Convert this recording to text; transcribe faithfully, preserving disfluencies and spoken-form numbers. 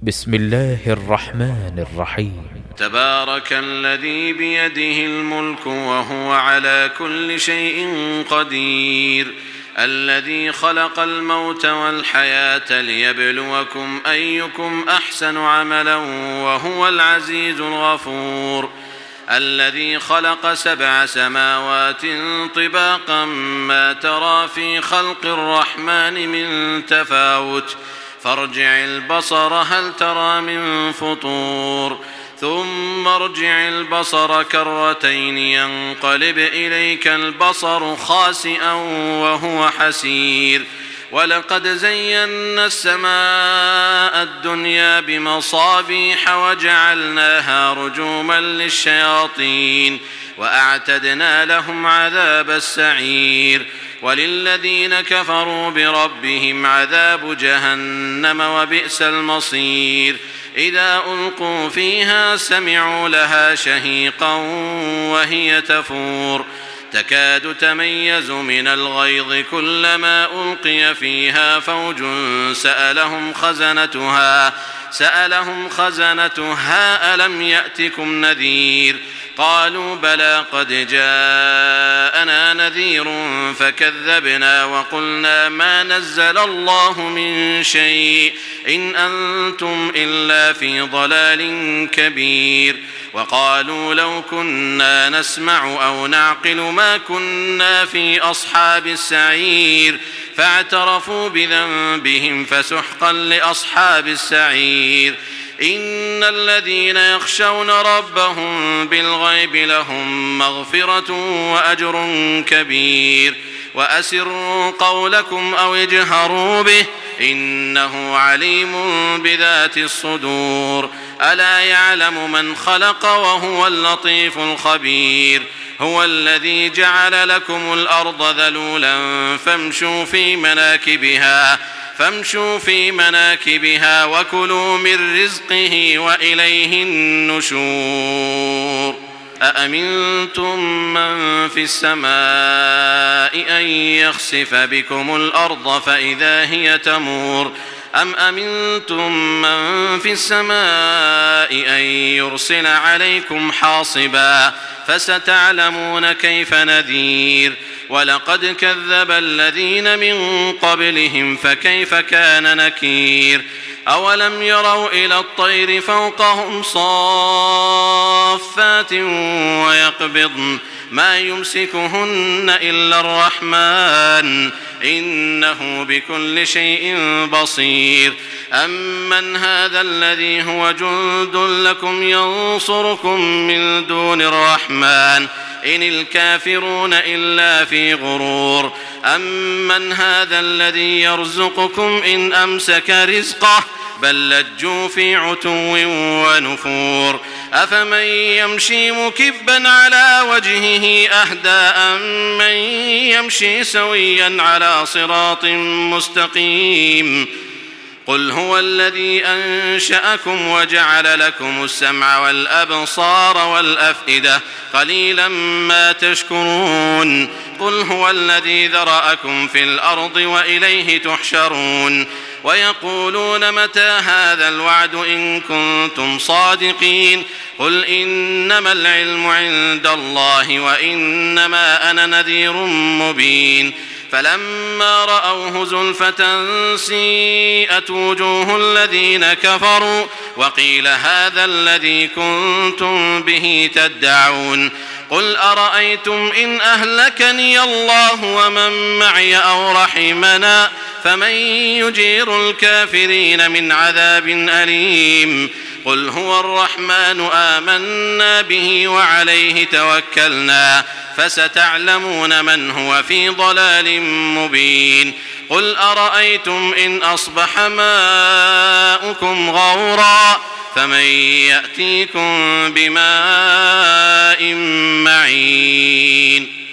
بسم الله الرحمن الرحيم. تبارك الذي بيده الملك وهو على كل شيء قدير، الذي خلق الموت والحياة ليبلوكم أيكم أحسن عملا وهو العزيز الغفور، الذي خلق سبع سماوات طباقا ما ترى في خلق الرحمن من تفاوت، فارجع البصر هل ترى من فطور، ثم ارجع البصر كرتين ينقلب إليك البصر خاسئا وهو حسير، ولقد زينا السماء الدنيا بمصابيح وجعلناها رجوما للشياطين وأعتدنا لهم عذاب السعير، وللذين كفروا بربهم عذاب جهنم وبئس المصير، إذا ألقوا فيها سمعوا لها شهيقا وهي تفور، تكاد تميز من الغيظ كلما ألقي فيها فوج سألهم خزنتها سألهم خزنتها ألم يأتكم نذير، قالوا بلى قد جاءنا نذير فكذبنا وقلنا ما نزل الله من شيء إن أنتم إلا في ضلال كبير، وقالوا لو كنا نسمع أو نعقل ما كنا في أصحاب السعير، فاعترفوا بذنبهم فسحقا لأصحاب السعير، إن الذين يخشون ربهم بالغيب لهم مغفرة وأجر كبير، وأسروا قولكم أو اجهروا به إنه عليم بذات الصدور، ألا يعلم من خلق وهو اللطيف الخبير، هو الذي جعل لكم الأرض ذلولا فامشوا في مناكبها فامشوا في مناكبها وكلوا من رزقه وإليه النشور، أأمنتم من في السماء أن يخسف بكم الأرض فإذا هي تمور، أم أمنتم من في السماء أن يرسل عليكم حاصبا فستعلمون كيف نذير، ولقد كذب الذين من قبلهم فكيف كان نكير، أولم يروا إلى الطير فوقهم صافات ويقبضن ما يمسكهن إلا الرحمن إنه بكل شيء بصير، أمن هذا الذي هو جند لكم ينصركم من دون الرحمن إن الكافرون إلا في غرور، أمن هذا الذي يرزقكم إن أمسك رزقه بل لجوا في عتو ونفور، أفمن يمشي مكبا على وجهه أهدى أمن يمشي سويا على صراط مستقيم، قل هو الذي أنشأكم وجعل لكم السمع والأبصار والأفئدة قليلا ما تشكرون، قل هو الذي ذرأكم في الأرض وإليه تحشرون، ويقولون متى هذا الوعد إن كنتم صادقين، قل إنما العلم عند الله وإنما أنا نذير مبين، فلما رأوه زلفة سيئت وجوه الذين كفروا وقيل هذا الذي كنتم به تدعون، قل أرأيتم إن أهلكني الله ومن معي أو رحمنا فمن يجير الكافرين من عذاب أليم، قل هو الرحمن آمنا به وعليه توكلنا فستعلمون من هو في ضلال مبين، قل أرأيتم إن أصبح ماؤكم غورا فمن يأتيكم بماء معين.